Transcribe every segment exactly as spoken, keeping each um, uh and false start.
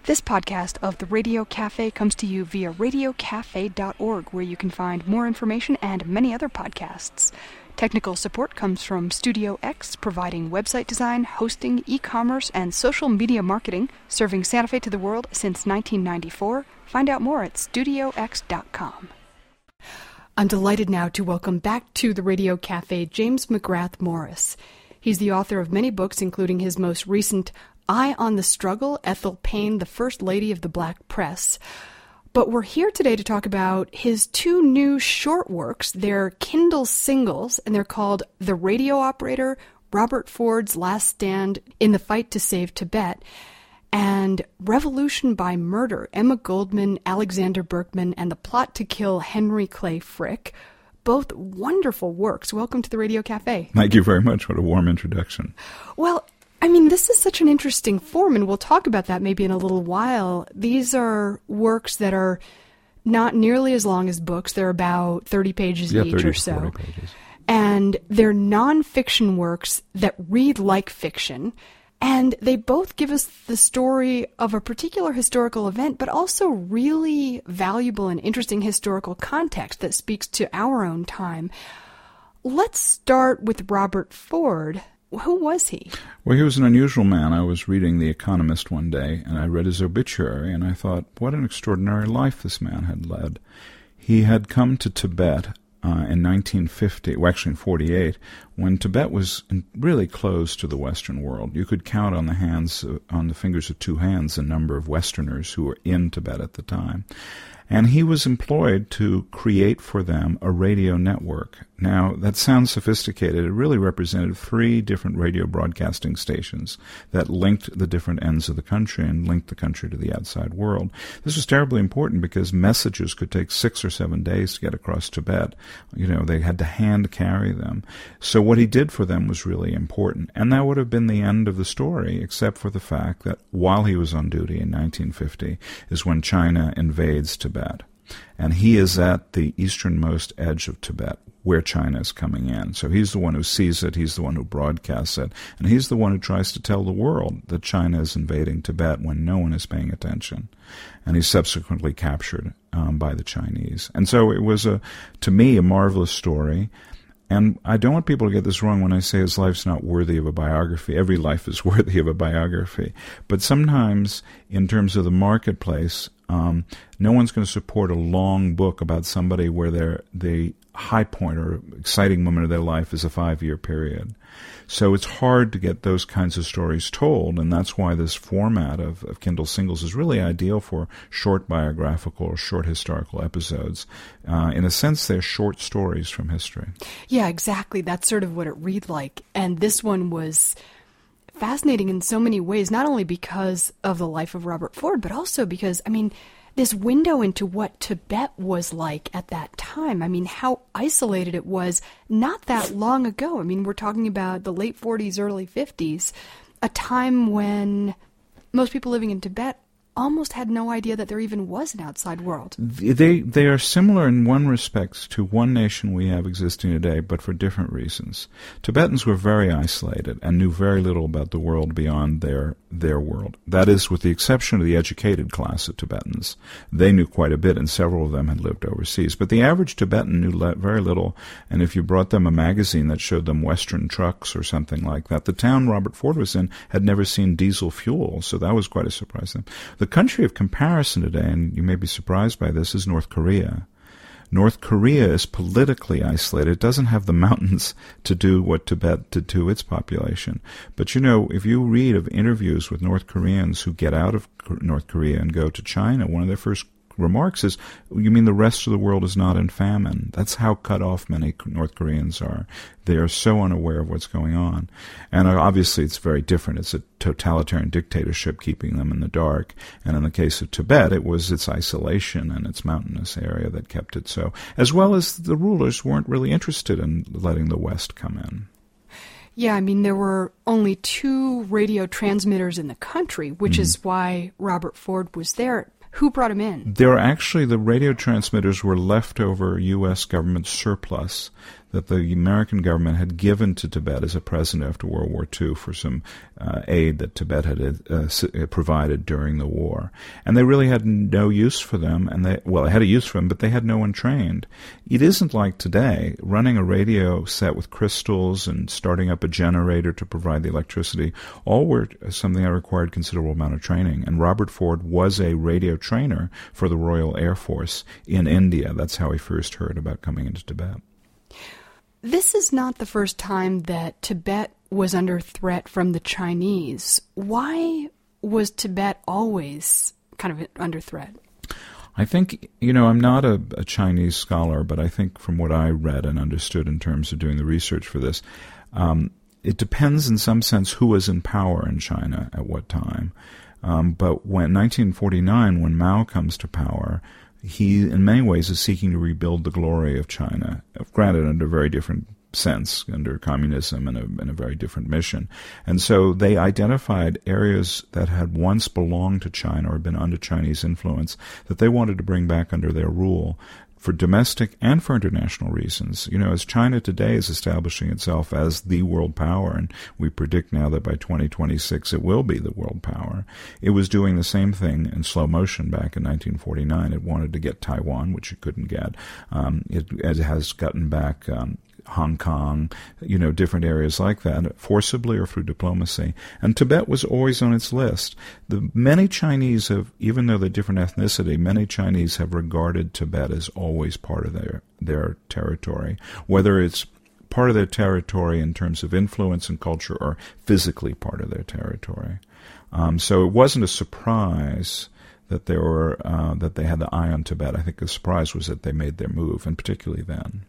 This podcast of the Radio Cafe comes to you via radio cafe dot org, where you can find more information and many other podcasts. Technical support comes from Studio X, providing website design, hosting, e-commerce, and social media marketing, serving Santa Fe to the world since nineteen ninety-four. Find out more at studio x dot com. I'm delighted now to welcome back to the Radio Cafe James McGrath Morris. He's the author of many books, including his most recent Eye on the Struggle, Ethel Payne, the First Lady of the Black Press. But we're here today to talk about his two new short works. They're Kindle singles, and they're called The Radio Operator, Robert Ford's Last Stand in the Fight to Save Tibet, and Revolution by Murder, Emma Goldman, Alexander Berkman, and The Plot to Kill Henry Clay Frick. Both wonderful works. Welcome to the Radio Cafe. Thank you very much. What a warm introduction. Well, I mean, this is such an interesting form, and we'll talk about that maybe in a little while. These are works that are not nearly as long as books. They're about thirty pages yeah, each thirty or to so. forty pages. And they're nonfiction works that read like fiction. And they both give us the story of a particular historical event, but also really valuable and interesting historical context that speaks to our own time. Let's start with Robert Ford. Who was he? Well, he was an unusual man. I was reading The Economist one day, and I read his obituary, and I thought, what an extraordinary life this man had led. He had come to Tibet uh, in nineteen fifty, well, actually in forty-eight, when Tibet was really closed to the Western world. You could count on the hands, uh, on the fingers of two hands, the number of Westerners who were in Tibet at the time. And he was employed to create for them a radio network. Now, that sounds sophisticated. It really represented three different radio broadcasting stations that linked the different ends of the country and linked the country to the outside world. This was terribly important because messages could take six or seven days to get across Tibet. You know, they had to hand carry them. So what he did for them was really important. And that would have been the end of the story, except for the fact that while he was on duty in nineteen fifty is when China invades Tibet. And he is at the easternmost edge of Tibet, where China is coming in. So he's the one who sees it, he's the one who broadcasts it, and he's the one who tries to tell the world that China is invading Tibet when no one is paying attention. And he's subsequently captured um, by the Chinese. And so it was, a, to me, a marvelous story. And I don't want people to get this wrong when I say his life's not worthy of a biography. Every life is worthy of a biography. But sometimes, in terms of the marketplace, um, no one's going to support a long book about somebody where their the high point or exciting moment of their life is a five-year period. So it's hard to get those kinds of stories told, and that's why this format of, of Kindle singles is really ideal for short biographical or short historical episodes. Uh, in a sense, they're short stories from history. Yeah, exactly. That's sort of what it read like. And this one was fascinating in so many ways, not only because of the life of Robert Ford, but also because, I mean, this window into what Tibet was like at that time. I mean, how isolated it was not that long ago. I mean, we're talking about the late forties, early fifties, a time when most people living in Tibet almost had no idea that there even was an outside world. They they are similar in one respect to one nation we have existing today, but for different reasons. Tibetans were very isolated and knew very little about the world beyond their their world. That is, with the exception of the educated class of Tibetans. They knew quite a bit, and several of them had lived overseas. But the average Tibetan knew le- very little, and if you brought them a magazine that showed them Western trucks or something like that, the town Robert Ford was in had never seen diesel fuel, so that was quite a surprise to them. The country of comparison today, and you may be surprised by this, is North Korea. North Korea is politically isolated. It doesn't have the mountains to do what Tibet did to its population. But, you know, if you read of interviews with North Koreans who get out of North Korea and go to China, one of their first remarks is, you mean the rest of the world is not in famine? That's how cut off many North Koreans are. They are so unaware of what's going on. And obviously it's very different. It's a totalitarian dictatorship keeping them in the dark. And in the case of Tibet, it was its isolation and its mountainous area that kept it so, as well as the rulers weren't really interested in letting the West come in. Yeah, I mean, there were only two radio transmitters in the country, which mm. is why Robert Ford was there. Who brought him in? There are actually, the radio transmitters were leftover U S government surplus that the American government had given to Tibet as a present after World War Two for some uh, aid that Tibet had uh, provided during the war. And they really had no use for them, and they, well, they had a use for them, but they had no one trained. It isn't like today, running a radio set with crystals and starting up a generator to provide the electricity, all were something that required considerable amount of training. And Robert Ford was a radio trainer for the Royal Air Force in India. That's how he first heard about coming into Tibet. This is not the first time that Tibet was under threat from the Chinese. Why was Tibet always kind of under threat? I think, you know, I'm not a, a Chinese scholar, but I think from what I read and understood in terms of doing the research for this, um, it depends in some sense who was in power in China at what time. Um, but when nineteen forty-nine, when Mao comes to power, he in many ways is seeking to rebuild the glory of China, granted under a very different sense, under communism and a, and a very different mission. And so they identified areas that had once belonged to China or been under Chinese influence that they wanted to bring back under their rule, for domestic and for international reasons. You know, as China today is establishing itself as the world power, and we predict now that by twenty twenty-six it will be the world power, it was doing the same thing in slow motion back in nineteen forty-nine. It wanted to get Taiwan, which it couldn't get. Um, it, it has gotten back um, Hong Kong, you know, different areas like that, forcibly or through diplomacy. And Tibet was always on its list. The many Chinese have, even though they're different ethnicity, many Chinese have regarded Tibet as always part of their, their territory, whether it's part of their territory in terms of influence and culture or physically part of their territory. Um, so it wasn't a surprise that they were uh, that they had the eye on Tibet. I think the surprise was that they made their move, and particularly then.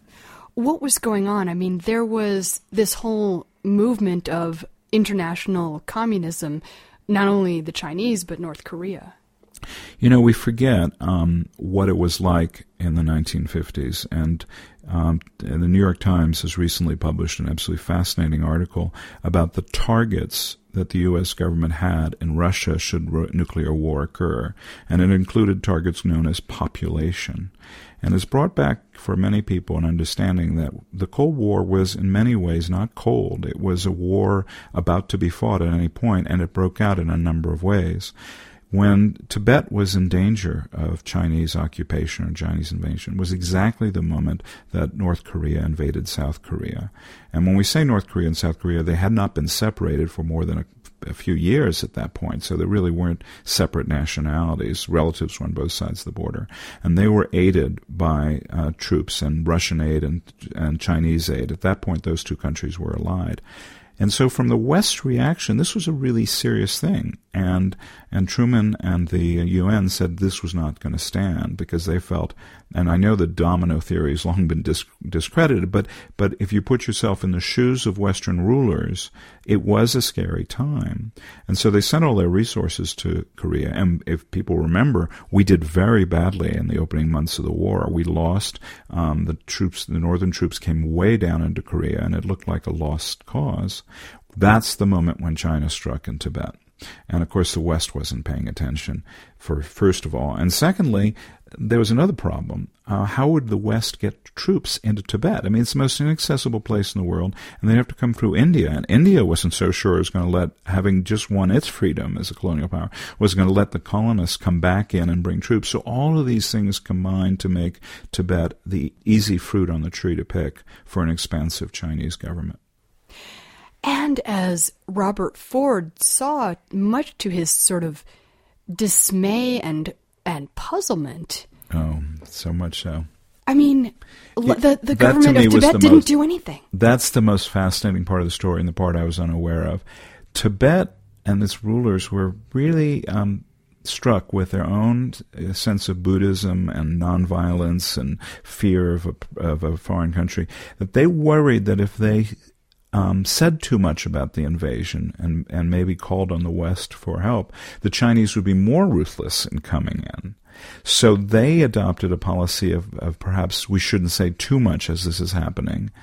What was going on? I mean, there was this whole movement of international communism, not only the Chinese, but North Korea. You know, we forget um, what it was like in the nineteen fifties, and, um, and the New York Times has recently published an absolutely fascinating article about the targets that the U S government had in Russia should ro- nuclear war occur, and it included targets known as population. And it's brought back for many people an understanding that the Cold War was in many ways not cold. It was a war about to be fought at any point, and it broke out in a number of ways. When Tibet was in danger of Chinese occupation or Chinese invasion was exactly the moment that North Korea invaded South Korea. And when we say North Korea and South Korea, they had not been separated for more than a a few years at that point, so there really weren't separate nationalities. Relatives were on both sides of the border. And they were aided by uh, troops and Russian aid and, and Chinese aid. At that point, those two countries were allied. And so from the West's reaction, this was a really serious thing. And and Truman and the U N said this was not going to stand because they felt, and I know the domino theory has long been dis- discredited, but but if you put yourself in the shoes of Western rulers, it was a scary time. And so they sent all their resources to Korea. And if people remember, we did very badly in the opening months of the war. We lost, um, the troops, the northern troops came way down into Korea, and it looked like a lost cause. That's the moment when China struck in Tibet. And, of course, the West wasn't paying attention, for first of all. And secondly, there was another problem. Uh, how would the West get troops into Tibet? I mean, it's the most inaccessible place in the world, and they'd have to come through India. And India wasn't so sure it was going to let, having just won its freedom as a colonial power, was going to let the colonists come back in and bring troops. So all of these things combined to make Tibet the easy fruit on the tree to pick for an expansive Chinese government. And as Robert Ford saw, much to his sort of dismay and and puzzlement. Oh, so much so. I mean, Yeah, the, the that government to me of was Tibet the didn't most- do anything. That's the most fascinating part of the story and the part I was unaware of. Tibet and its rulers were really um, struck with their own uh, sense of Buddhism and nonviolence and fear of a, of a foreign country, that they worried that if they Um, said too much about the invasion and, and maybe called on the West for help, the Chinese would be more ruthless in coming in. So they adopted a policy of, of perhaps we shouldn't say too much as this is happening,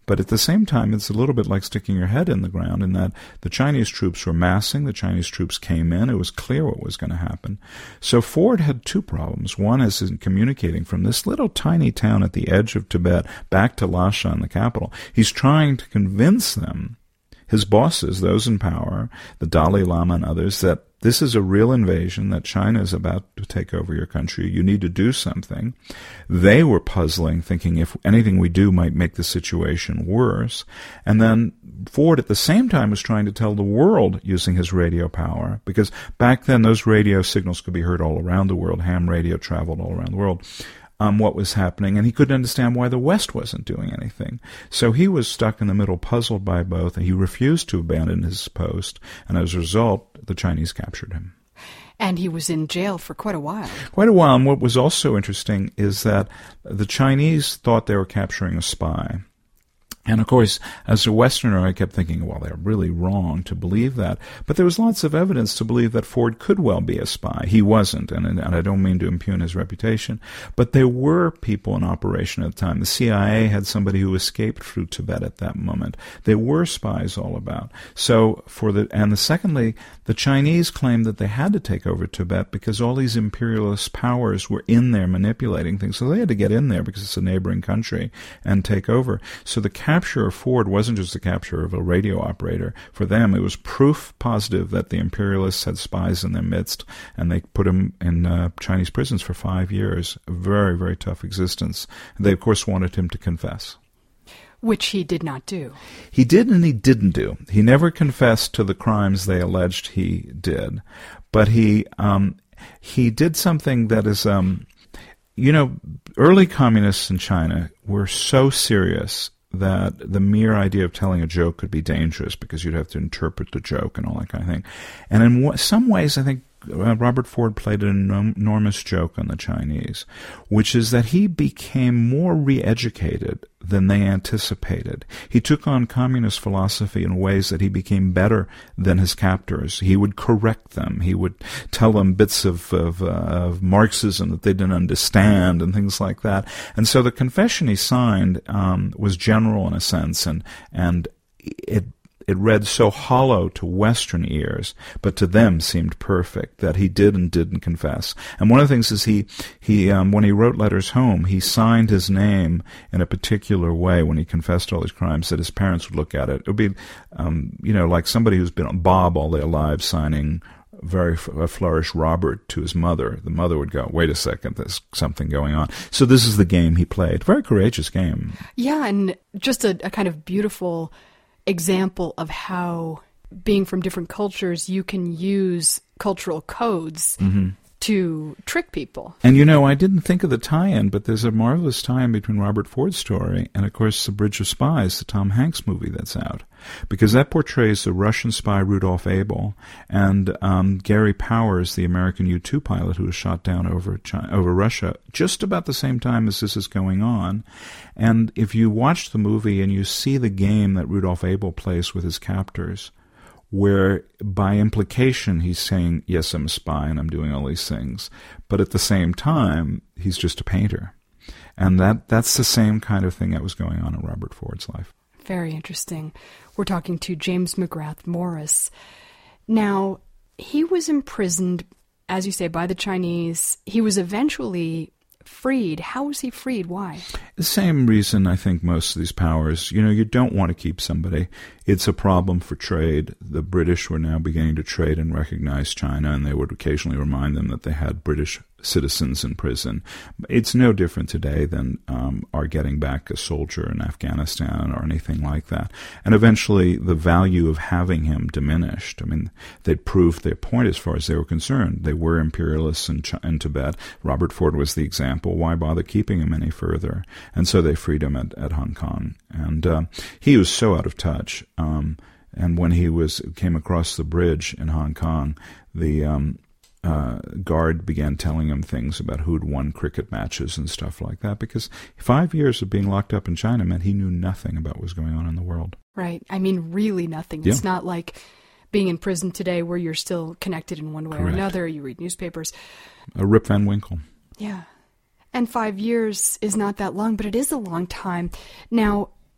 But at the same time, it's a little bit like sticking your head in the ground in that the Chinese troops were massing, the Chinese troops came in, it was clear what was going to happen. So Ford had two problems. One is in communicating from this little tiny town at the edge of Tibet back to Lhasa, the capital. He's trying to convince them, his bosses, those in power, the Dalai Lama and others, that this is a real invasion, that China is about to take over your country. You need to do something. They were puzzling, thinking if anything we do might make the situation worse. And then Ford at the same time was trying to tell the world using his radio power, because back then those radio signals could be heard all around the world. Ham radio traveled all around the world. Um, what was happening, and he couldn't understand why the West wasn't doing anything. So he was stuck in the middle, puzzled by both, and he refused to abandon his post, and as a result, the Chinese captured him. And he was in jail for quite a while. Quite a while, and what was also interesting is that the Chinese thought they were capturing a spy. And, of course, as a Westerner, I kept thinking, well, they're really wrong to believe that. But there was lots of evidence to believe that Ford could well be a spy. He wasn't, and, and I don't mean to impugn his reputation. But there were people in operation at the time. The C I A had somebody who escaped through Tibet at that moment. There were spies all about. So, for the and the, secondly, the Chinese claimed that they had to take over Tibet because all these imperialist powers were in there manipulating things. So they had to get in there because it's a neighboring country and take over. So the capture of Ford wasn't just the capture of a radio operator. For them, it was proof positive that the imperialists had spies in their midst, and they put him in uh, Chinese prisons for five years. A very, very tough existence. They, of course, wanted him to confess. Which he did not do. He did and he didn't do. He never confessed to the crimes they alleged he did. But he um, he did something that is... Um, you know, early communists in China were so serious that the mere idea of telling a joke could be dangerous because you'd have to interpret the joke and all that kind of thing. And in w- some ways, I think uh, Robert Ford played an enorm- enormous joke on the Chinese, which is that he became more re-educated than they anticipated. He took on communist philosophy in ways that he became better than his captors. He would correct them. He would tell them bits of, of, uh, of Marxism that they didn't understand and things like that. And so the confession he signed um, was general in a sense, and and it it read so hollow to Western ears, but to them seemed perfect, that he did and didn't confess. And one of the things is he, he um, when he wrote letters home, he signed his name in a particular way when he confessed all his crimes that his parents would look at it. It would be, um, you know, like somebody who's been Bob all their lives signing very f- flourish Robert to his mother. The mother would go, wait a second, there's something going on. So this is the game he played. Very courageous game. Yeah, and just a, a kind of beautiful example of how, being from different cultures, you can use cultural codes mm-hmm. to trick people. And you know, I didn't think of the tie-in, but there's a marvelous tie-in between Robert Ford's story and, of course, The Bridge of Spies, the Tom Hanks movie that's out. Because that portrays the Russian spy Rudolf Abel and um, Gary Powers, the American U two pilot who was shot down over China, over Russia, just about the same time as this is going on. And if you watch the movie and you see the game that Rudolf Abel plays with his captors, where by implication he's saying, yes, I'm a spy and I'm doing all these things, but at the same time, he's just a painter. And that that's the same kind of thing that was going on in Robert Ford's life. Very interesting. We're talking to James McGrath Morris. Now, he was imprisoned, as you say, by the Chinese. He was eventually freed. How was he freed? Why? The same reason I think most of these powers, you know, you don't want to keep somebody. It's a problem for trade. The British were now beginning to trade and recognize China, and they would occasionally remind them that they had British citizens in prison. It's no different today than um, our getting back a soldier in Afghanistan or anything like that. And eventually the value of having him diminished. I mean, they'd proved their point as far as they were concerned. They were imperialists in, Ch- in Tibet. Robert Ford was the example. Why bother keeping him any further? And so they freed him at, at Hong Kong. And uh, he was so out of touch. Um, and when he was came across the bridge in Hong Kong, the um, Uh, guard began telling him things about who'd won cricket matches and stuff like that, because five years of being locked up in China meant he knew nothing about what was going on in the world. Right. I mean, really nothing. Yeah. It's not like being in prison today where you're still connected in one way Correct. or another. You read newspapers. Uh, Rip Van Winkle. Yeah. And five years is not that long, but it is a long time. Now,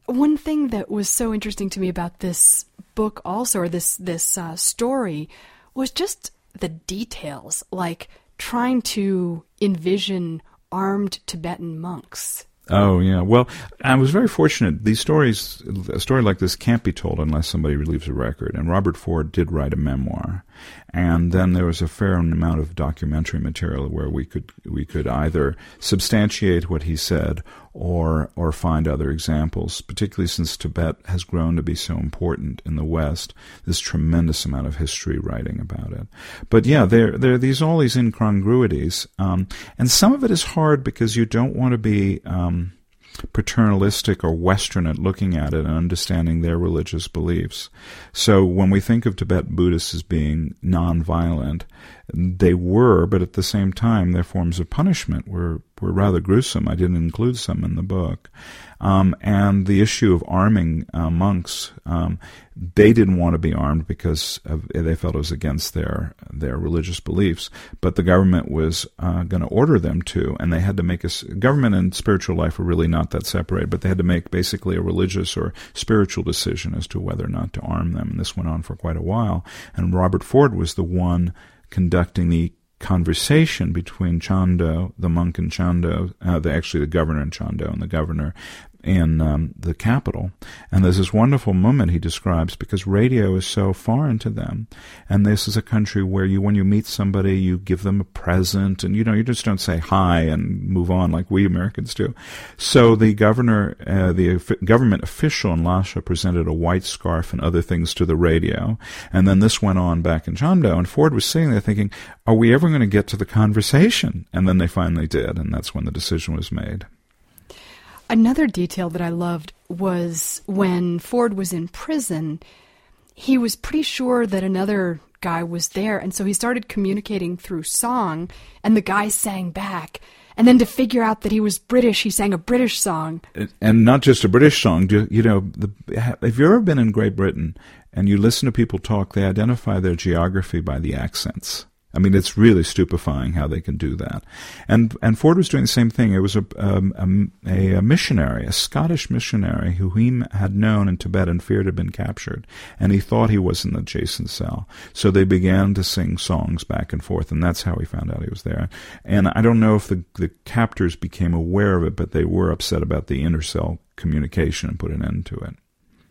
One thing that was so interesting to me about this book also, or this, this uh, story, was just the details, like trying to envision armed Tibetan monks. Oh, yeah. Well, I was very fortunate. These stories, a story like this can't be told unless somebody leaves a record. And Robert Ford did write a memoir. And then there was a fair amount of documentary material where we could we could either substantiate what he said or or find other examples, particularly since Tibet has grown to be so important in the West. There's tremendous amount of history writing about it. But yeah, there there are these all these incongruities. Um, and some of it is hard because you don't want to be um, paternalistic or Western at looking at it and understanding their religious beliefs. So when we think of Tibetan Buddhists as being nonviolent, they were, but at the same time, their forms of punishment were, were rather gruesome. I didn't include some in the book. Um, and the issue of arming uh, monks, um, they didn't want to be armed because of, they felt it was against their their religious beliefs. But the government was uh, going to order them to, and they had to make a government and spiritual life are really not that separated. But they had to make basically a religious or spiritual decision as to whether or not to arm them. And this went on for quite a while. And Robert Ford was the one conducting the conversation between Chando, the monk in Chando, uh, the, actually the governor in Chando and the governor in um, the capital. And there's this wonderful moment he describes because radio is so foreign to them. And this is a country where you, when you meet somebody, you give them a present and, you know, you just don't say hi and move on like we Americans do. So the governor, uh, the government official in Lhasa presented a white scarf and other things to the radio. And then this went on back in Chando. And Ford was sitting there thinking, are we ever going to get to the conversation? And then they finally did. And that's when the decision was made. Another detail that I loved was when Ford was in prison, he was pretty sure that another guy was there, and so he started communicating through song, and the guy sang back. And then to figure out that he was British, he sang a British song. And not just a British song. You know, the, have you ever been in Great Britain and you listen to people talk, they identify their geography by the accents. I mean, it's really stupefying how they can do that. And and Ford was doing the same thing. It was a, um, a, a missionary, a Scottish missionary who he had known in Tibet and feared had been captured. And he thought he was in the adjacent cell. So they began to sing songs back and forth, and that's how he found out he was there. And I don't know if the, the captors became aware of it, but they were upset about the inter-cell communication and put an end to it.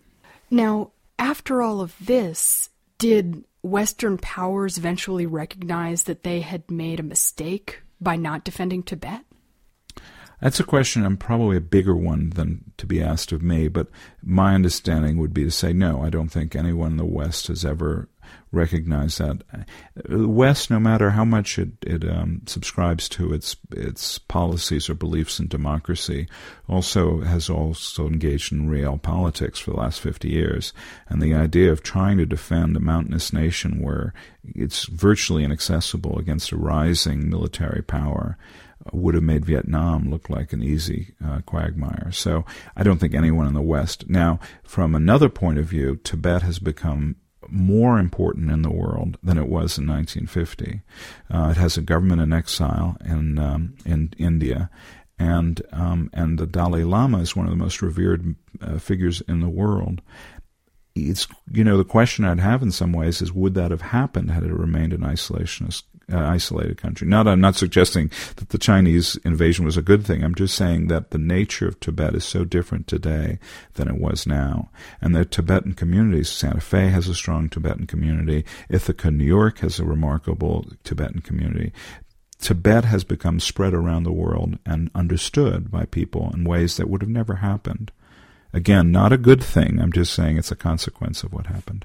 Now, after all of this, did Western powers eventually recognized that they had made a mistake by not defending Tibet? That's a question, and probably a bigger one than to be asked of me, but my understanding would be to say, no, I don't think anyone in the West has ever recognized that. The West, no matter how much it, it um, subscribes to its its policies or beliefs in democracy, also has also engaged in real politics for the last fifty years. And the idea of trying to defend a mountainous nation where it's virtually inaccessible against a rising military power would have made Vietnam look like an easy uh, quagmire. So I don't think anyone in the West. Now, from another point of view, Tibet has become more important in the world than it was in nineteen fifty. Uh, it has a government in exile in um, in India, and um, and the Dalai Lama is one of the most revered uh, figures in the world. It's, you know, the question I'd have in some ways is, would that have happened had it remained an isolationist, uh, isolated country? Not, I'm not suggesting that the Chinese invasion was a good thing. I'm just saying that the nature of Tibet is so different today than it was now. And the Tibetan communities, Santa Fe has a strong Tibetan community. Ithaca, New York has a remarkable Tibetan community. Tibet has become spread around the world and understood by people in ways that would have never happened. Again, not a good thing. I'm just saying it's a consequence of what happened.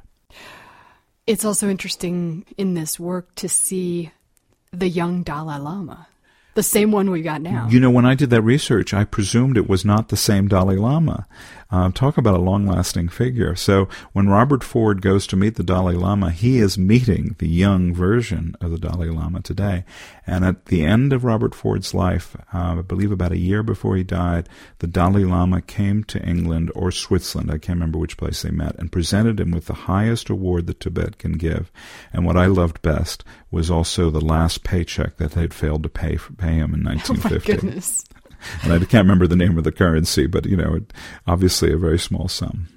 It's also interesting in this work to see the young Dalai Lama, the same one we got now. You know, when I did that research, I presumed it was not the same Dalai Lama. Uh, talk about a long-lasting figure. So when Robert Ford goes to meet the Dalai Lama, he is meeting the young version of the Dalai Lama today. And at the end of Robert Ford's life, uh, I believe about a year before he died, the Dalai Lama came to England or Switzerland, I can't remember which place they met, and presented him with the highest award that Tibet can give. And what I loved best was also the last paycheck that they'd failed to pay, pay him in nineteen fifty. Oh, my goodness. And I can't remember the name of the currency, but, you know, it, obviously a very small sum.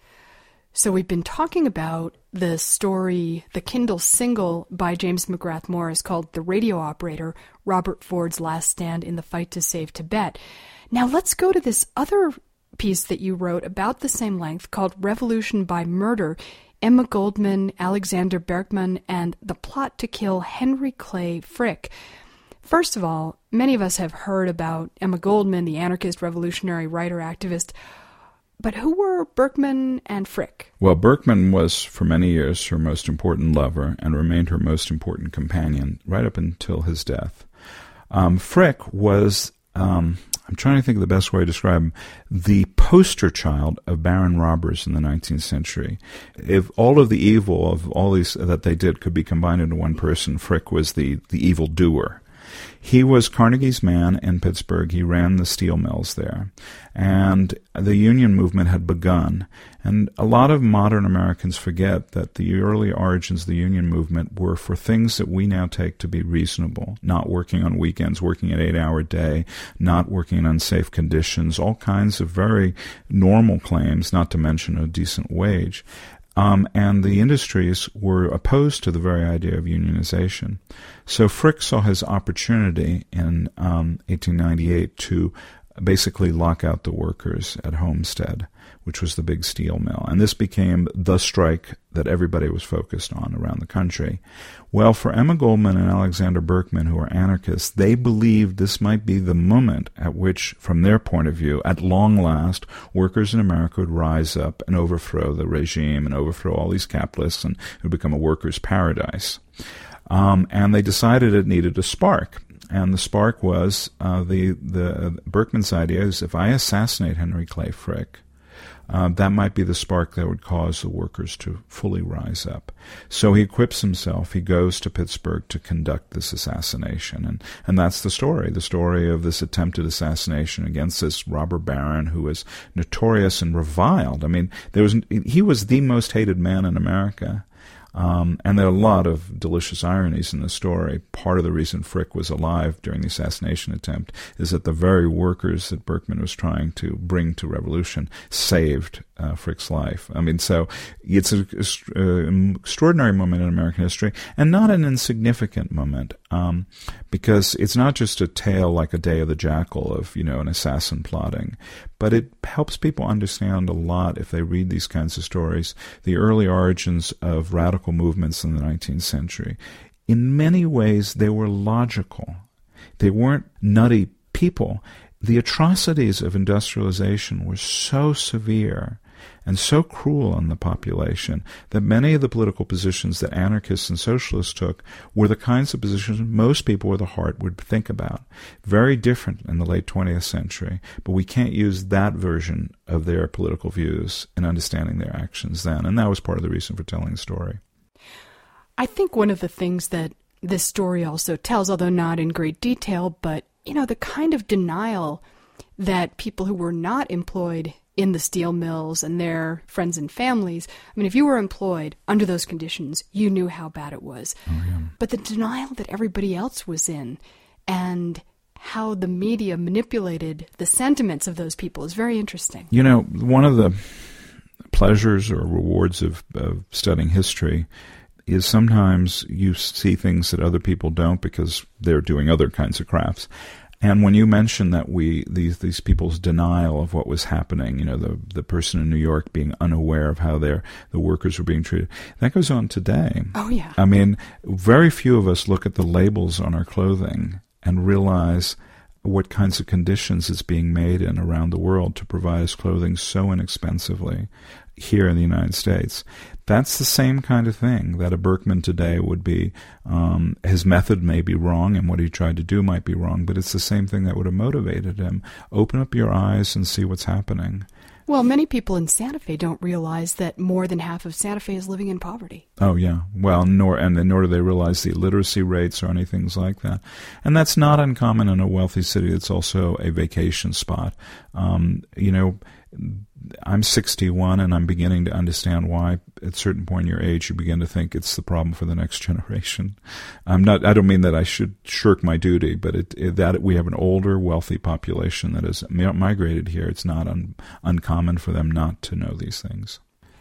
So we've been talking about the story, the Kindle single by James McGrath Morris called The Radio Operator, Robert Ford's Last Stand in the Fight to Save Tibet. Now let's go to this other piece that you wrote about the same length called Revolution by Murder, Emma Goldman, Alexander Berkman, and the Plot to Kill Henry Clay Frick. First of all, many of us have heard about Emma Goldman, the anarchist, revolutionary writer, activist. But who were Berkman and Frick? Well, Berkman was, for many years, her most important lover and remained her most important companion right up until his death. Um, Frick was, um, I'm trying to think of the best way to describe him, the poster child of baron robbers in the nineteenth century. If all of the evil of all these that they did could be combined into one person, Frick was the, the evil doer. He was Carnegie's man in Pittsburgh. He ran the steel mills there. And the union movement had begun. And a lot of modern Americans forget that the early origins of the union movement were for things that we now take to be reasonable. Not working on weekends, working an eight-hour day, not working in unsafe conditions, all kinds of very normal claims, not to mention a decent wage. Um, and the industries were opposed to the very idea of unionization. So Frick saw his opportunity in um, eighteen ninety-eight to basically lock out the workers at Homestead, which was the big steel mill. And this became the strike that everybody was focused on around the country. Well, for Emma Goldman and Alexander Berkman, who were anarchists, they believed this might be the moment at which, from their point of view, at long last, workers in America would rise up and overthrow the regime and overthrow all these capitalists, and it would become a workers' paradise. Um, and they decided it needed a spark. And the spark was uh, the the Berkman's idea is if I assassinate Henry Clay Frick, uh, that might be the spark that would cause the workers to fully rise up. So he equips himself. He goes to Pittsburgh to conduct this assassination, and and that's the story. The story of this attempted assassination against this robber baron who was notorious and reviled. I mean, there was he was the most hated man in America. Um, and there are a lot of delicious ironies in the story. Part of the reason Frick was alive during the assassination attempt is that the very workers that Berkman was trying to bring to revolution saved uh, Frick's life. I mean, so it's an uh, extraordinary moment in American history, and not an insignificant moment, um, because it's not just a tale like A Day of the Jackal of, you know, an assassin plotting, but it helps people understand a lot if they read these kinds of stories, the early origins of radical movements in the nineteenth century. In many ways, they were logical. They weren't nutty people. The atrocities of industrialization were so severe and so cruel on the population that many of the political positions that anarchists and socialists took were the kinds of positions most people with a heart would think about. Very different in the late twentieth century, but we can't use that version of their political views in understanding their actions then, and that was part of the reason for telling the story. I think one of the things that this story also tells, although not in great detail, but, you know, the kind of denial that people who were not employed in the steel mills and their friends and families, I mean, if you were employed under those conditions, you knew how bad it was. Oh, yeah. But the denial that everybody else was in and how the media manipulated the sentiments of those people is very interesting. You know, one of the pleasures or rewards of, of studying history is sometimes you see things that other people don't because they're doing other kinds of crafts. And when you mention that we these these people's denial of what was happening, you know, the the person in New York being unaware of how their the workers were being treated, that goes on today. Oh, yeah. I mean, very few of us look at the labels on our clothing and realize what kinds of conditions it's being made in around the world to provide us clothing so inexpensively here in the United States. That's the same kind of thing that a Berkman today would be. Um, his method may be wrong and what he tried to do might be wrong, but it's the same thing that would have motivated him. Open up your eyes and see what's happening. Well, many people in Santa Fe don't realize that more than half of Santa Fe is living in poverty. Oh, yeah. Well, nor and nor do they realize the illiteracy rates or any things like that. And that's not uncommon in a wealthy city. It's also a vacation spot. Um, you know, I'm sixty-one, and I'm beginning to understand why at a certain point in your age you begin to think it's the problem for the next generation. I'm not. I don't mean that I should shirk my duty, but it, it, that we have an older, wealthy population that has migrated here. It's not un, uncommon for them not to know these things.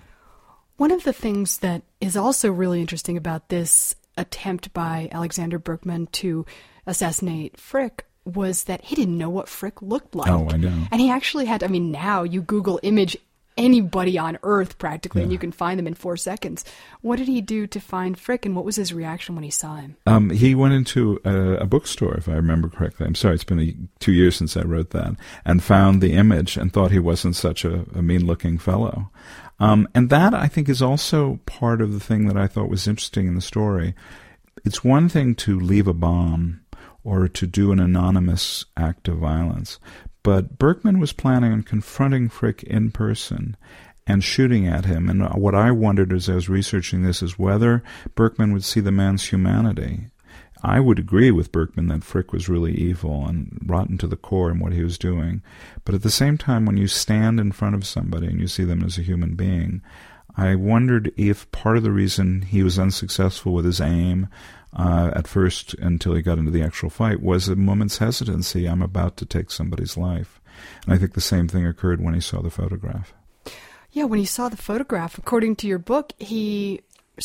One of the things that is also really interesting about this attempt by Alexander Berkman to assassinate Frick was that he didn't know what Frick looked like. Oh, I know. And he actually had, I mean, now you Google image anybody on Earth practically, yeah. and you can find them in four seconds. What did he do to find Frick, and what was his reaction when he saw him? Um, he went into a, a bookstore, if I remember correctly. I'm sorry, it's been a, two years since I wrote that, and found the image and thought he wasn't such a, a mean-looking fellow. Um, and that, I think, is also part of the thing that I thought was interesting in the story. It's one thing to leave a bomb or to do an anonymous act of violence. But Berkman was planning on confronting Frick in person and shooting at him. And what I wondered as I was researching this is whether Berkman would see the man's humanity. I would agree with Berkman that Frick was really evil and rotten to the core in what he was doing. But at the same time, when you stand in front of somebody and you see them as a human being, I wondered if part of the reason he was unsuccessful with his aim uh, at first until he got into the actual fight was a moment's hesitancy. I'm about to take somebody's life. And I think the same thing occurred when he saw the photograph. Yeah, when he saw the photograph, according to your book, he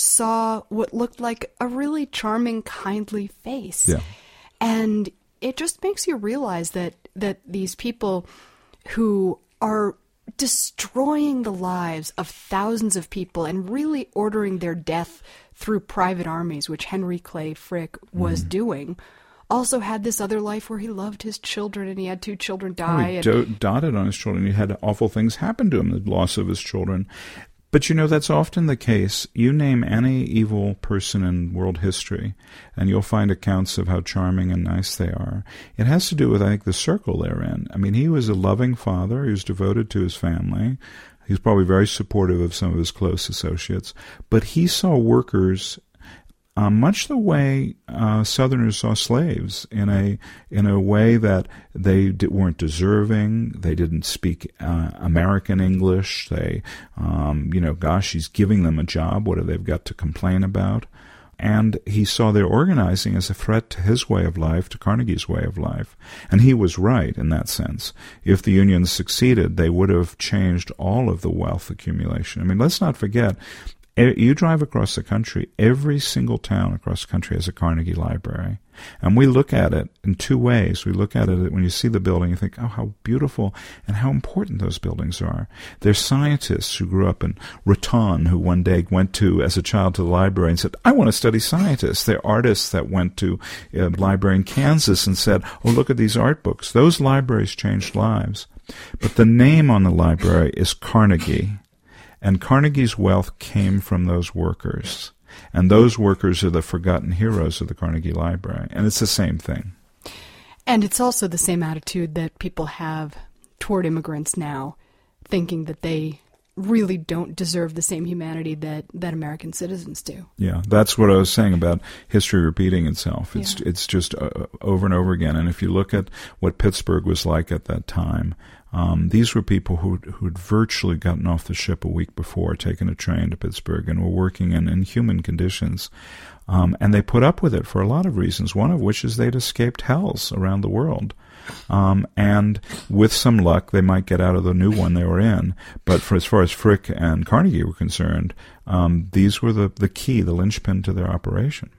saw what looked like a really charming, kindly face. Yeah. And it just makes you realize that, that these people who are destroying the lives of thousands of people and really ordering their death through private armies, which Henry Clay Frick was mm. doing, also had this other life where he loved his children and he had two children die. Oh, he and do- dotted on his children. He had awful things happen to him, the loss of his children. But, you know, that's often the case. You name any evil person in world history, and you'll find accounts of how charming and nice they are. It has to do with, I think, the circle they're in. I mean, he was a loving father. He was devoted to his family. He was probably very supportive of some of his close associates. But he saw workers Uh, much the way uh, Southerners saw slaves, in a in a way that they d- weren't deserving. They didn't speak uh, American English. They, um, you know, gosh, he's giving them a job. What have they got to complain about? And he saw their organizing as a threat to his way of life, to Carnegie's way of life. And he was right in that sense. If the unions succeeded, they would have changed all of the wealth accumulation. I mean, let's not forget, you drive across the country, every single town across the country has a Carnegie Library. And we look at it in two ways. We look at it when you see the building, you think, oh, how beautiful and how important those buildings are. There's scientists who grew up in Raton who one day went to, as a child, to the library and said, I want to study scientists. There are artists that went to a library in Kansas and said, oh, look at these art books. Those libraries changed lives. But the name on the library is Carnegie. And Carnegie's wealth came from those workers. And those workers are the forgotten heroes of the Carnegie Library. And it's the same thing. And it's also the same attitude that people have toward immigrants now, thinking that they really don't deserve the same humanity that, that American citizens do. Yeah, that's what I was saying about history repeating itself. It's yeah. it's just uh, over and over again. And if you look at what Pittsburgh was like at that time, um, these were people who who'd virtually gotten off the ship a week before, taken a train to Pittsburgh, and were working in inhuman conditions. Um, and they put up with it for a lot of reasons, one of which is they'd escaped hells around the world. Um, and with some luck, they might get out of the new one they were in. But for as far as Frick and Carnegie were concerned, um, these were the, the key, the linchpin to their operation.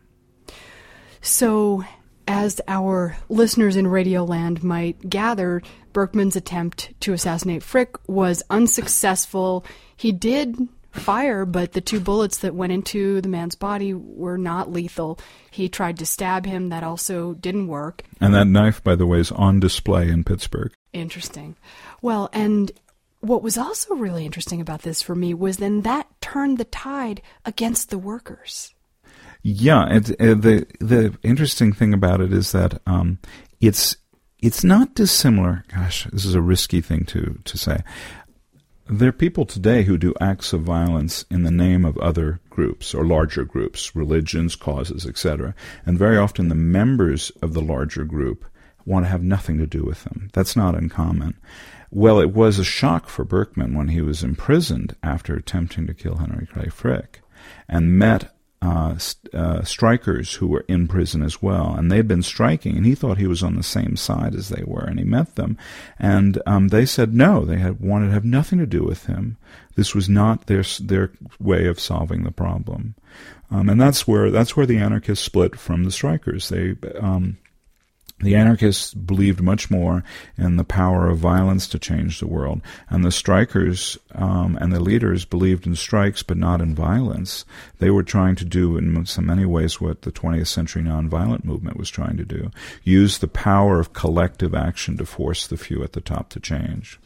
So, as our listeners in Radioland might gather, Berkman's attempt to assassinate Frick was unsuccessful. He did fire, but the two bullets that went into the man's body were not lethal. He tried to stab him. That also didn't work. And that knife, by the way, is on display in Pittsburgh. Interesting. Well, and what was also really interesting about this for me was then that turned the tide against the workers. Yeah, it, it, the the interesting thing about it is that um, it's it's not dissimilar. Gosh, this is a risky thing to, to say. There are people today who do acts of violence in the name of other groups or larger groups, religions, causes, et cetera. And very often the members of the larger group want to have nothing to do with them. That's not uncommon. Well, it was a shock for Berkman when he was imprisoned after attempting to kill Henry Clay Frick, and met uh, st- uh, strikers who were in prison as well. And they'd been striking, and he thought he was on the same side as they were. And he met them, and um, they said no, they had wanted to have nothing to do with him. This was not their their way of solving the problem. Um, and that's where that's where the anarchists split from the strikers. They um, The anarchists believed much more in the power of violence to change the world, and the strikers um, and the leaders believed in strikes but not in violence. They were trying to do, in so many ways, what the twentieth century nonviolent movement was trying to do, use the power of collective action to force the few at the top to change.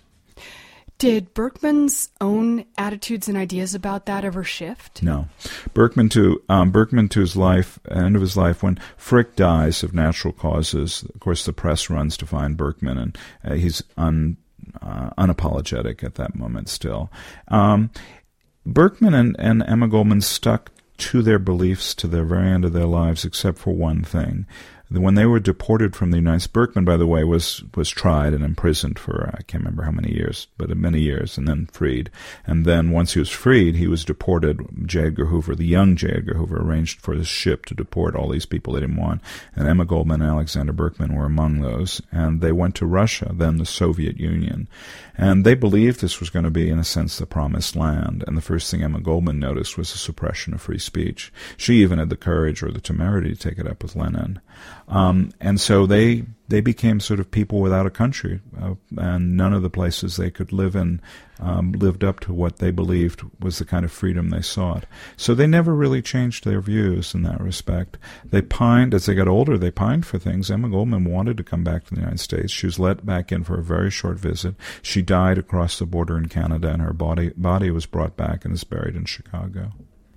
Did Berkman's own attitudes and ideas about that ever shift? No. Berkman to um, Berkman to his life, end of his life, when Frick dies of natural causes, of course the press runs to find Berkman, and uh, he's un, uh, unapologetic at that moment still. Um, Berkman and, and Emma Goldman stuck to their beliefs to the very end of their lives, except for one thing. When they were deported from the United States, Berkman, by the way, was was tried and imprisoned for, I can't remember how many years, but many years, and then freed. And then once he was freed, he was deported. J. Edgar Hoover, the young J. Edgar Hoover, arranged for his ship to deport all these people they didn't want. And Emma Goldman and Alexander Berkman were among those. And they went to Russia, then the Soviet Union. And they believed this was going to be, in a sense, the promised land. And the first thing Emma Goldman noticed was the suppression of free speech. She even had the courage or the temerity to take it up with Lenin. Um, and so they they became sort of people without a country, uh, and none of the places they could live in um, lived up to what they believed was the kind of freedom they sought. So they never really changed their views in that respect. They pined, as they got older, they pined for things. Emma Goldman wanted to come back to the United States. She was let back in for a very short visit. She died across the border in Canada, and her body body was brought back and is buried in Chicago.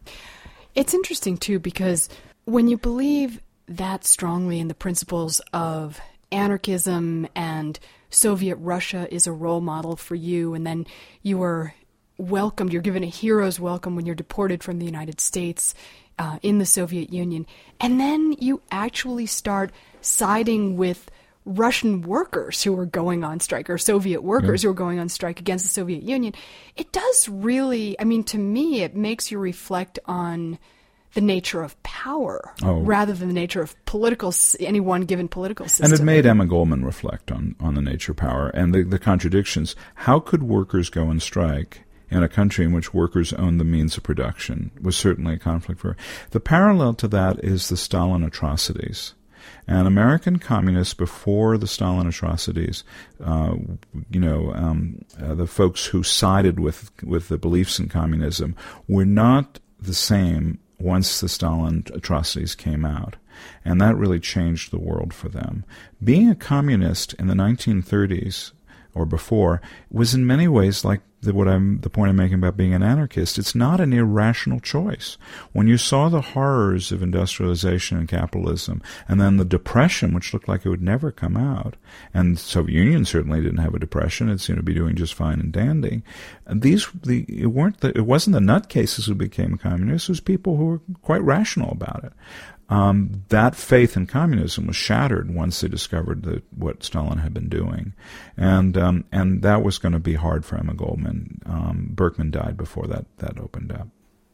It's interesting, too, because when you believe that strongly in the principles of anarchism and Soviet Russia is a role model for you, and then you are welcomed, you're given a hero's welcome when you're deported from the United States uh, in the Soviet Union, and then you actually start siding with Russian workers who are going on strike, or Soviet workers yeah. who are going on strike against the Soviet Union. It does really, I mean, to me, it makes you reflect on the nature of power oh. rather than the nature of political, any one given political system. And it made Emma Goldman reflect on, on the nature of power and the, the contradictions. How could workers go on strike in a country in which workers own the means of production? Was certainly a conflict for her. The parallel to that is the Stalin atrocities. And American communists, before the Stalin atrocities, uh, you know, um, uh, the folks who sided with with the beliefs in communism were not the same once the Stalin atrocities came out. And that really changed the world for them. Being a communist in the nineteen thirties or before was in many ways like the, what I'm, the point I'm making about being an anarchist. It's not an irrational choice. When you saw the horrors of industrialization and capitalism, and then the depression, which looked like it would never come out, and the Soviet Union certainly didn't have a depression; it seemed to be doing just fine and dandy. And these, the, it weren't, the, it wasn't the nutcases who became communists; it was people who were quite rational about it. Um, that faith in communism was shattered once they discovered that what Stalin had been doing, and um, and that was going to be hard for Emma Goldman. Um, Berkman died before that that opened up.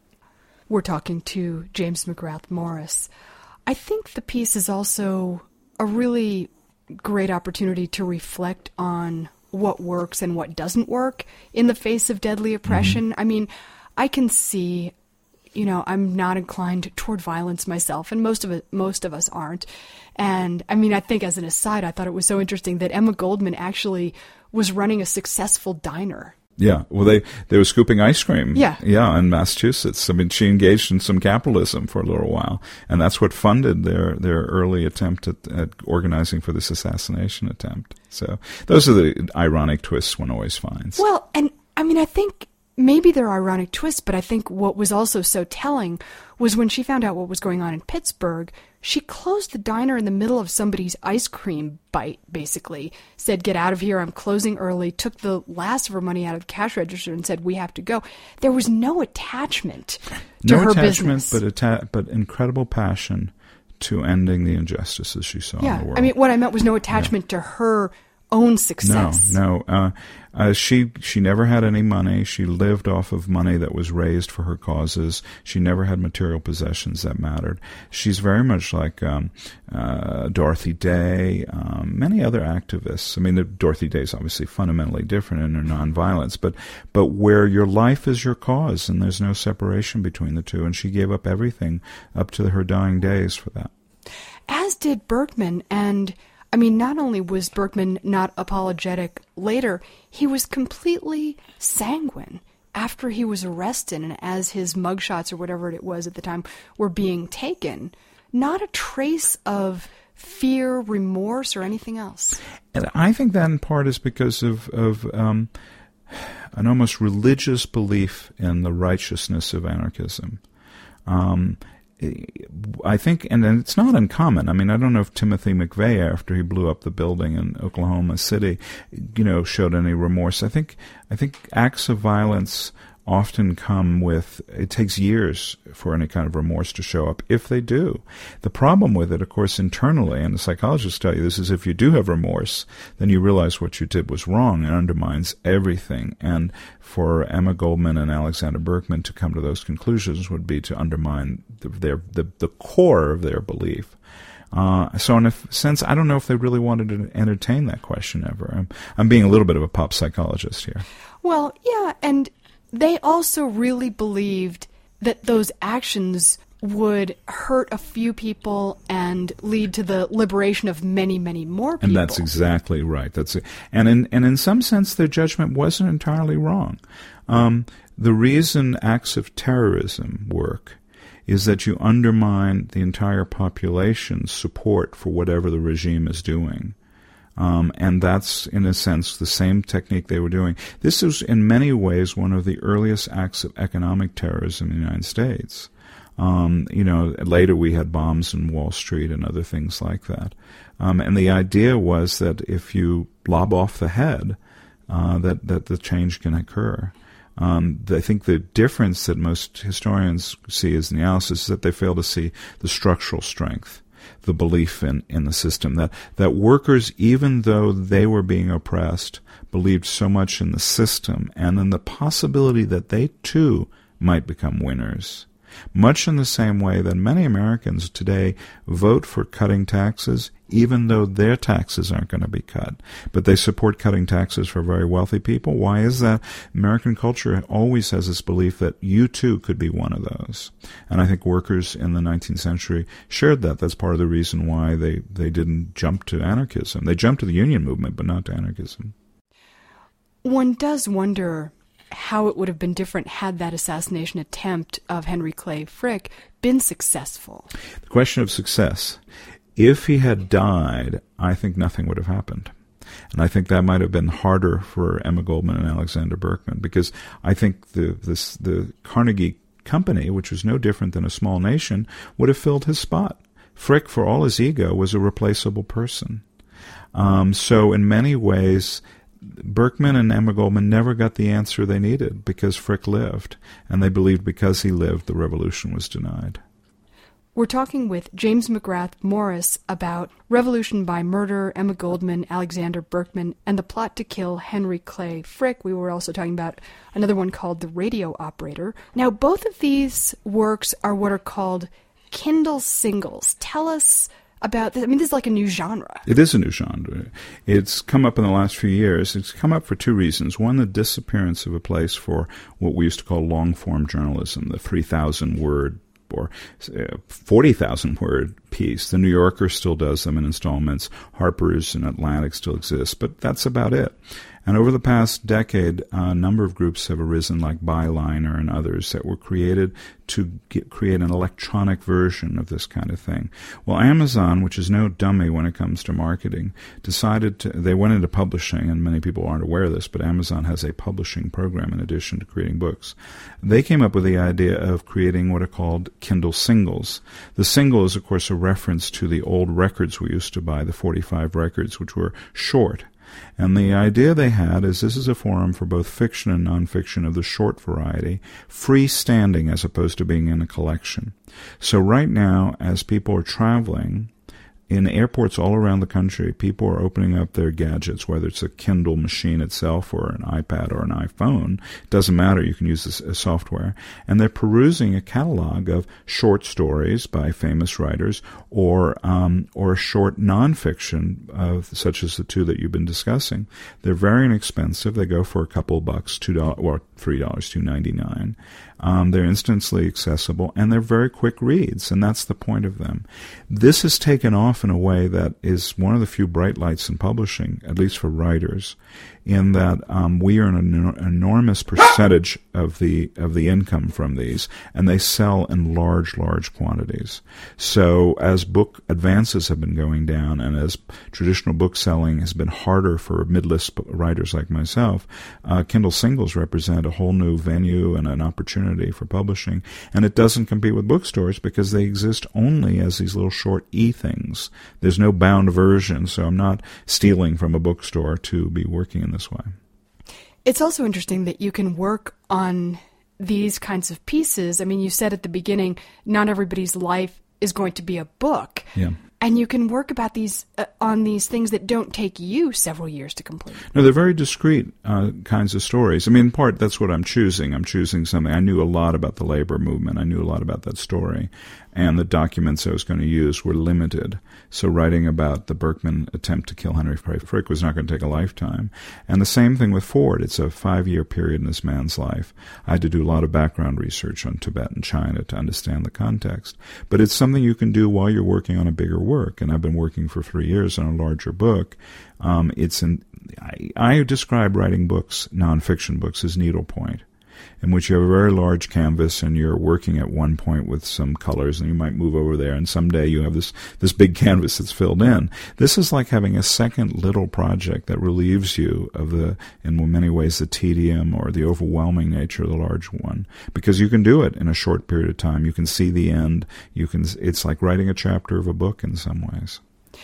We're talking to James McGrath Morris. I think the piece is also a really great opportunity to reflect on what works and what doesn't work in the face of deadly oppression. Mm-hmm. I mean, I can see. You know, I'm not inclined toward violence myself, and most of it, most of us aren't. And I mean, I think as an aside, I thought it was so interesting that Emma Goldman actually was running a successful diner. Yeah, well, they, they were scooping ice cream. Yeah. Yeah, in Massachusetts. I mean, she engaged in some capitalism for a little while, and that's what funded their, their early attempt at, at organizing for this assassination attempt. So those are the ironic twists one always finds. Well, and I mean, I think maybe they're ironic twists, but I think what was also so telling was when she found out what was going on in Pittsburgh, she closed the diner in the middle of somebody's ice cream bite, basically. Said, get out of here, I'm closing early, took the last of her money out of the cash register and said, we have to go. There was no attachment to no her attachment, business. But, atta- but incredible passion to ending the injustices she saw yeah. in the world. I mean, what I meant was no attachment yeah. to her own success. No, no. Uh, uh, she she never had any money. She lived off of money that was raised for her causes. She never had material possessions that mattered. She's very much like um, uh, Dorothy Day, um, many other activists. I mean, the, Dorothy Day is obviously fundamentally different in her nonviolence, but but where your life is your cause and there's no separation between the two, and she gave up everything up to her dying days for that. As did Berkman, and I mean, not only was Berkman not apologetic later, he was completely sanguine after he was arrested and as his mugshots or whatever it was at the time were being taken. Not a trace of fear, remorse, or anything else. And I think that in part is because of, of um, an almost religious belief in the righteousness of anarchism. Um I think, and it's not uncommon. I mean, I don't know if Timothy McVeigh, after he blew up the building in Oklahoma City, you know, showed any remorse. I think, I think acts of violence often come with, it takes years for any kind of remorse to show up, if they do. The problem with it, of course, internally, and the psychologists tell you this, is if you do have remorse, then you realize what you did was wrong and undermines everything. And for Emma Goldman and Alexander Berkman to come to those conclusions would be to undermine the, their the, the core of their belief. Uh, so in a sense, I don't know if they really wanted to entertain that question ever. I'm, I'm being a little bit of a pop psychologist here. Well, yeah, and they also really believed that those actions would hurt a few people and lead to the liberation of many, many more people. And that's exactly right. That's it. And in and in some sense, their judgment wasn't entirely wrong. Um, the reason acts of terrorism work is that you undermine the entire population's support for whatever the regime is doing. Um, and that's, in a sense, the same technique they were doing. This is, in many ways, one of the earliest acts of economic terrorism in the United States. Um, you know, later we had bombs in Wall Street and other things like that. Um, and the idea was that if you lob off the head, uh, that, that the change can occur. Um, I think the difference that most historians see as analysis is that they fail to see the structural strength, the belief in, in the system, that, that workers, even though they were being oppressed, believed so much in the system and in the possibility that they too might become winners. Much in the same way that many Americans today vote for cutting taxes, even though their taxes aren't going to be cut. But they support cutting taxes for very wealthy people. Why is that? American culture always has this belief that you too could be one of those. And I think workers in the nineteenth century shared that. That's part of the reason why they, they didn't jump to anarchism. They jumped to the union movement, but not to anarchism. One does wonder how it would have been different had that assassination attempt of Henry Clay Frick been successful. The question of success. If he had died, I think nothing would have happened. And I think that might have been harder for Emma Goldman and Alexander Berkman, because I think the this, the Carnegie Company, which was no different than a small nation, would have filled his spot. Frick, for all his ego, was a replaceable person. Um, so in many ways, Berkman and Emma Goldman never got the answer they needed because Frick lived, and they believed because he lived, the revolution was denied. We're talking with James McGrath Morris about Revolution by Murder, Emma Goldman, Alexander Berkman, and the plot to kill Henry Clay Frick. We were also talking about another one called The Radio Operator. Now, both of these works are what are called Kindle singles. Tell us about this. I mean, this is like a new genre. It is a new genre. It's come up in the last few years. It's come up for two reasons. One, the disappearance of a place for what we used to call long-form journalism, the three thousand word or forty thousand word piece. The New Yorker still does them in installments. Harper's and Atlantic still exist, but that's about it. And over the past decade, a number of groups have arisen, like Byliner and others, that were created to get, create an electronic version of this kind of thing. Well, Amazon, which is no dummy when it comes to marketing, decided to, they went into publishing, and many people aren't aware of this, but Amazon has a publishing program in addition to creating books. They came up with the idea of creating what are called Kindle singles. The single is, of course, a reference to the old records we used to buy, the forty-five records, which were short. And the idea they had is this is a forum for both fiction and nonfiction of the short variety, freestanding as opposed to being in a collection. So right now, as people are traveling, in airports all around the country, people are opening up their gadgets, whether it's a Kindle machine itself or an iPad or an iPhone. It doesn't matter. You can use this as software. And they're perusing a catalog of short stories by famous writers or um, or short nonfiction, uh, such as the two that you've been discussing. They're very inexpensive. They go for a couple of bucks, two dollars or three dollars, two ninety-nine. Um, they're instantly accessible, and they're very quick reads, and that's the point of them. This has taken off in a way that is one of the few bright lights in publishing, at least for writers, in that um, we earn an enor- enormous percentage of the of the income from these, and they sell in large, large quantities. So as book advances have been going down, and as traditional book selling has been harder for mid-list writers like myself, uh, Kindle singles represent a whole new venue and an opportunity for publishing, and it doesn't compete with bookstores because they exist only as these little short e-things. There's no bound version, so I'm not stealing from a bookstore to be working in this way. It's also interesting that you can work on these kinds of pieces. I mean, you said at the beginning, not everybody's life is going to be a book. Yeah. And you can work about these uh, on these things that don't take you several years to complete. No, they're very discrete uh, kinds of stories. I mean, in part, that's what I'm choosing. I'm choosing something. I knew a lot about the labor movement. I knew a lot about that story. And the documents I was going to use were limited. So writing about the Berkman attempt to kill Henry Frick was not going to take a lifetime. And the same thing with Ford. It's a five-year period in this man's life. I had to do a lot of background research on Tibet and China to understand the context. But it's something you can do while you're working on a bigger work. And I've been working for three years on a larger book. Um, it's in, I, I describe writing books, nonfiction books, as needlepoint, in which you have a very large canvas and you're working at one point with some colors and you might move over there and someday you have this, this big canvas that's filled in. This is like having a second little project that relieves you of the, in many ways, the tedium or the overwhelming nature of the large one, because you can do it in a short period of time. You can see the end. You can, it's like writing a chapter of a book in some ways.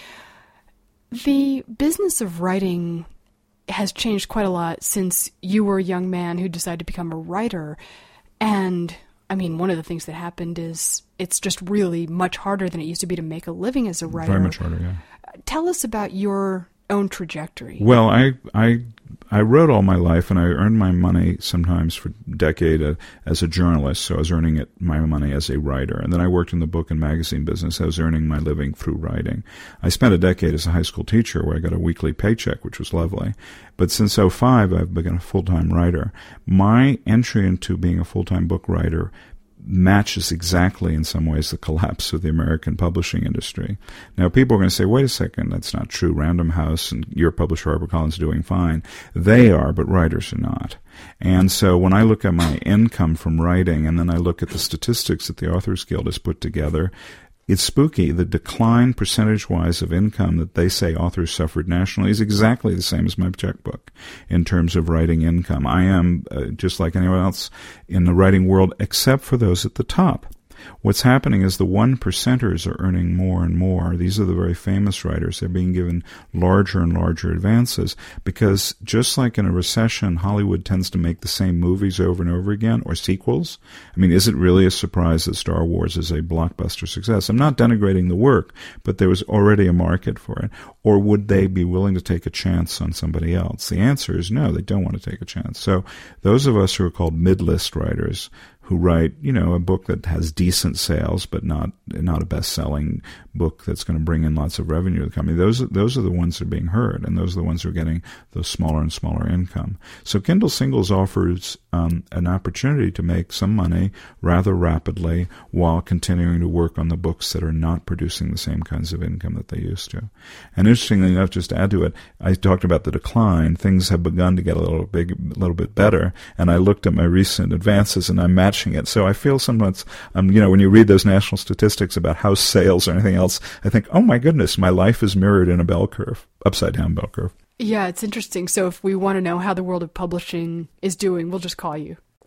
The business of writing has changed quite a lot since you were a young man who decided to become a writer. And, I mean, one of the things that happened is it's just really much harder than it used to be to make a living as a writer. Very much harder, yeah. Tell us about your own trajectory. Well, I I I wrote all my life, and I earned my money sometimes for a decade uh, as a journalist, so I was earning it, my money as a writer. And then I worked in the book and magazine business. I was earning my living through writing. I spent a decade as a high school teacher where I got a weekly paycheck, which was lovely. But since oh five, I've become a full-time writer. My entry into being a full-time book writer matches exactly in some ways the collapse of the American publishing industry. Now, people are going to say, wait a second, that's not true. Random House and your publisher, HarperCollins, are doing fine. They are, but writers are not. And so when I look at my income from writing and then I look at the statistics that the Authors Guild has put together, it's spooky. The decline percentage-wise of income that they say authors suffered nationally is exactly the same as my checkbook in terms of writing income. I am uh, just like anyone else in the writing world, except for those at the top. What's happening is the one percenters are earning more and more. These are the very famous writers. They're being given larger and larger advances because just like in a recession, Hollywood tends to make the same movies over and over again, or sequels. I mean, is it really a surprise that Star Wars is a blockbuster success? I'm not denigrating the work, but there was already a market for it. Or would they be willing to take a chance on somebody else? The answer is no, they don't want to take a chance. So those of us who are called mid-list writers, who write, you know, a book that has decent sales, but not not a best-selling book that's going to bring in lots of revenue to the company. Those those are the ones that are being heard, and those are the ones who are getting the smaller and smaller income. So Kindle Singles offers um, an opportunity to make some money rather rapidly while continuing to work on the books that are not producing the same kinds of income that they used to. And interestingly enough, just to add to it, I talked about the decline. Things have begun to get a little big, a little bit better, and I looked at my recent advances, and I'm matching it. So I feel somewhat, um, you know, when you read those national statistics about house sales or anything else, I think, oh my goodness, my life is mirrored in a bell curve, upside down bell curve. Yeah, it's interesting. So if we want to know how the world of publishing is doing, we'll just call you.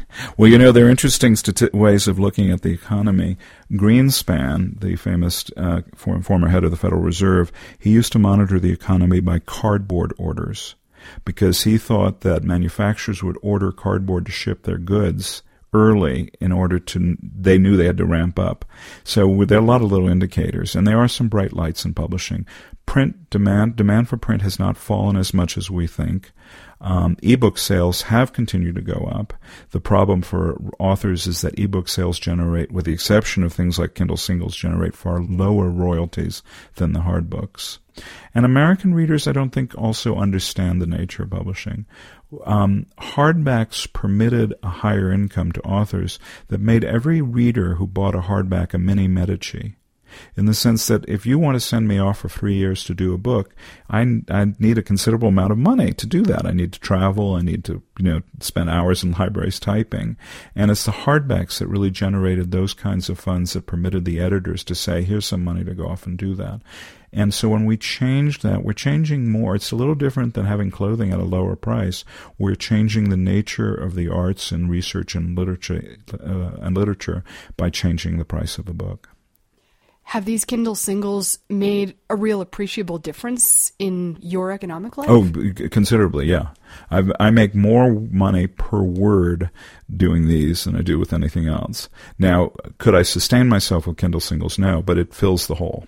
Well, you know, there are interesting stati- ways of looking at the economy. Greenspan, the famous uh, former head of the Federal Reserve, he used to monitor the economy by cardboard orders because he thought that manufacturers would order cardboard to ship their goods early in order to, they knew they had to ramp up. So there are a lot of little indicators, and there are some bright lights in publishing. Print demand, demand for print has not fallen as much as we think. Um, ebook sales have continued to go up. The problem for authors is that ebook sales generate, with the exception of things like Kindle singles, generate far lower royalties than the hard books. And American readers, I don't think, also understand the nature of publishing. Um, hardbacks permitted a higher income to authors that made every reader who bought a hardback a mini Medici. In the sense that if you want to send me off for three years to do a book, I, I need a considerable amount of money to do that. I need to travel. I need to, you know, spend hours in libraries typing. And it's the hardbacks that really generated those kinds of funds that permitted the editors to say, here's some money to go off and do that. And so when we changed that, we're changing more. It's a little different than having clothing at a lower price. We're changing the nature of the arts and research and literature, uh, and literature by changing the price of the book. Have these Kindle singles made a real appreciable difference in your economic life? Oh, considerably, yeah. I've, I make more money per word doing these than I do with anything else. Now, could I sustain myself with Kindle singles? No, but it fills the hole.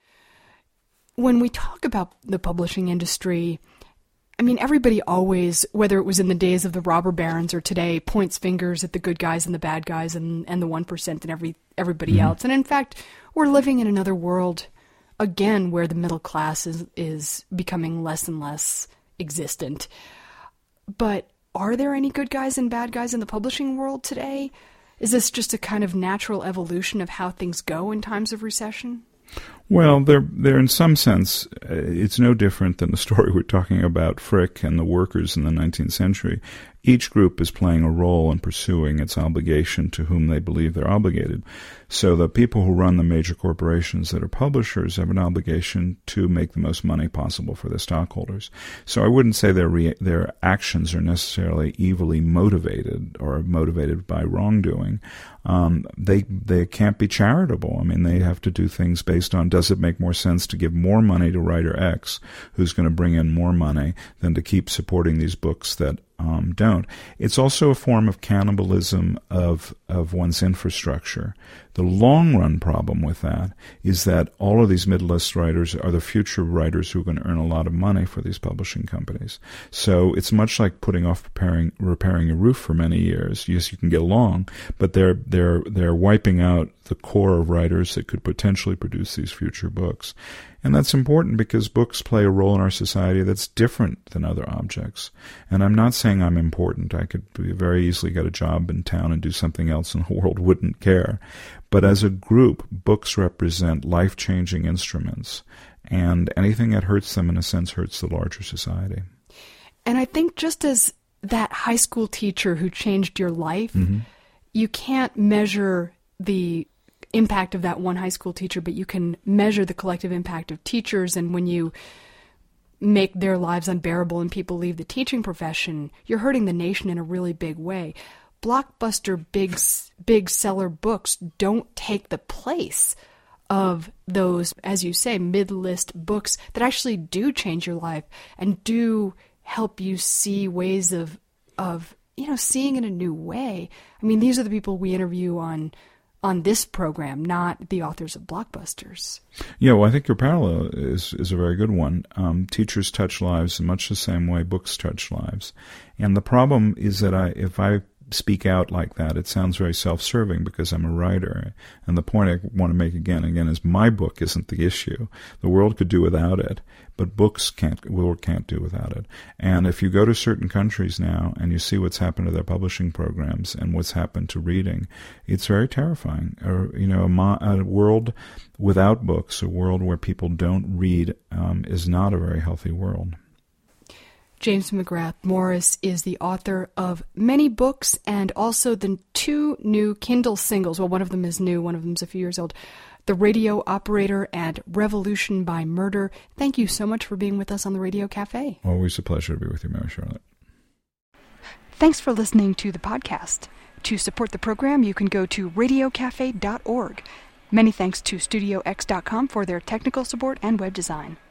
When we talk about the publishing industry, I mean, everybody always, whether it was in the days of the robber barons or today, points fingers at the good guys and the bad guys and, and the one percent and every everybody mm-hmm. else. And in fact, we're living in another world, again, where the middle class is, is becoming less and less existent. But are there any good guys and bad guys in the publishing world today? Is this just a kind of natural evolution of how things go in times of recession? Well, they're, they're in some sense, uh, it's no different than the story we're talking about, Frick and the workers in the nineteenth century. Each group is playing a role in pursuing its obligation to whom they believe they're obligated. So the people who run the major corporations that are publishers have an obligation to make the most money possible for their stockholders. So I wouldn't say their re- their actions are necessarily evilly motivated or motivated by wrongdoing. Um, they they can't be charitable. I mean, they have to do things based on, does it make more sense to give more money to writer X, who's going to bring in more money, than to keep supporting these books that Um, don't. It's also a form of cannibalism of of one's infrastructure. The long-run problem with that is that all of these mid-list writers are the future writers who are going to earn a lot of money for these publishing companies. So it's much like putting off repairing repairing a roof for many years. Yes, you can get along, but they're they're they're wiping out the core of writers that could potentially produce these future books. And that's important because books play a role in our society that's different than other objects. And I'm not saying I'm important. I could very easily get a job in town and do something else and the world wouldn't care. But as a group, books represent life-changing instruments. And anything that hurts them, in a sense, hurts the larger society. And I think just as that high school teacher who changed your life, mm-hmm. you can't measure the impact of that one high school teacher, but you can measure the collective impact of teachers. And when you make their lives unbearable and people leave the teaching profession, you're hurting the nation in a really big way. Blockbuster big big seller books don't take the place of those, as you say, mid-list books that actually do change your life and do help you see ways of of you know seeing in a new way. I mean, these are the people we interview on on this program, not the authors of blockbusters. Yeah, well, I think your parallel is is a very good one. Um, teachers touch lives in much the same way books touch lives. And the problem is that I, if I speak out like that, it sounds very self-serving because I'm a writer. And the point I want to make again, again, is my book isn't the issue. The world could do without it, but books can't, world can't do without it. And if you go to certain countries now and you see what's happened to their publishing programs and what's happened to reading, it's very terrifying. Or, you know, a, mo- a world without books, a world where people don't read, um, is not a very healthy world. James McGrath Morris is the author of many books and also the two new Kindle singles. Well, one of them is new, one of them is a few years old. The Radio Operator and Revolution by Murder. Thank you so much for being with us on the Radio Cafe. Always a pleasure to be with you, Mary Charlotte. Thanks for listening to the podcast. To support the program, you can go to radio cafe dot org. Many thanks to studio x dot com for their technical support and web design.